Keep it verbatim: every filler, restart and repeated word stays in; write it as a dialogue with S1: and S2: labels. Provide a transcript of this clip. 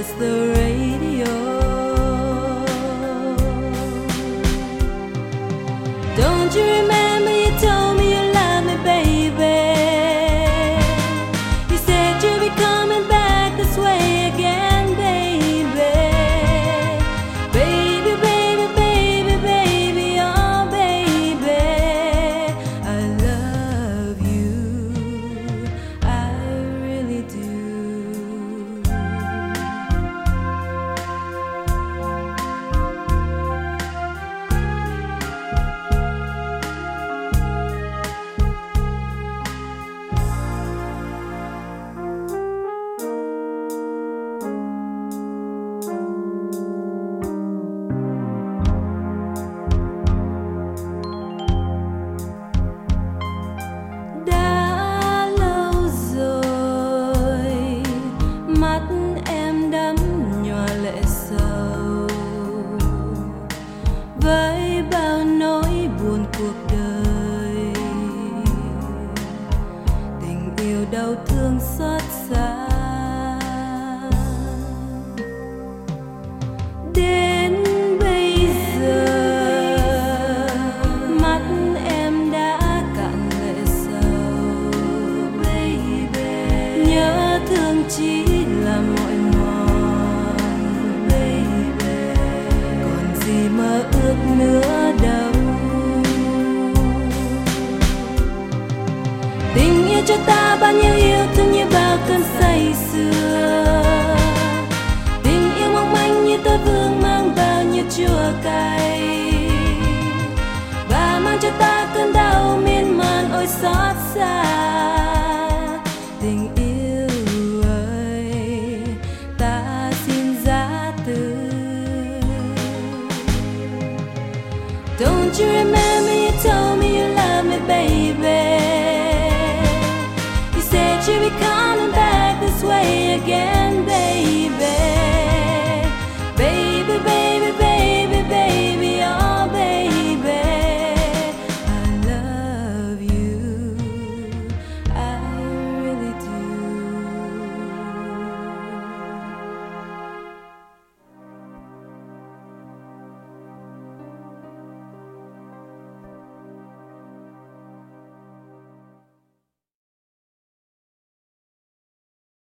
S1: as the radio. Don't you remember you told me you love me, baby? You said you'd be coming back this way again, baby. Baby, baby, baby, baby, oh baby, I love you, I really do. Với bao nỗi buồn cuộc đời, tình yêu đau thương xót xa, đến bây giờ mắt em đã cạn lệ sầu. Baby, nhớ thương chỉ là mỏi mòn. Baby, còn gì mơ ước nữa đâu. Tình yêu cho ta bao nhiêu yêu thương như bao cơn say sưa. Tình yêu mong manh như tơ vương mang bao nhiêu chua cay, và mang cho ta cơn đau miên man ôi xót xa. Tình yêu ơi, ta xin giá từ. Don't you remember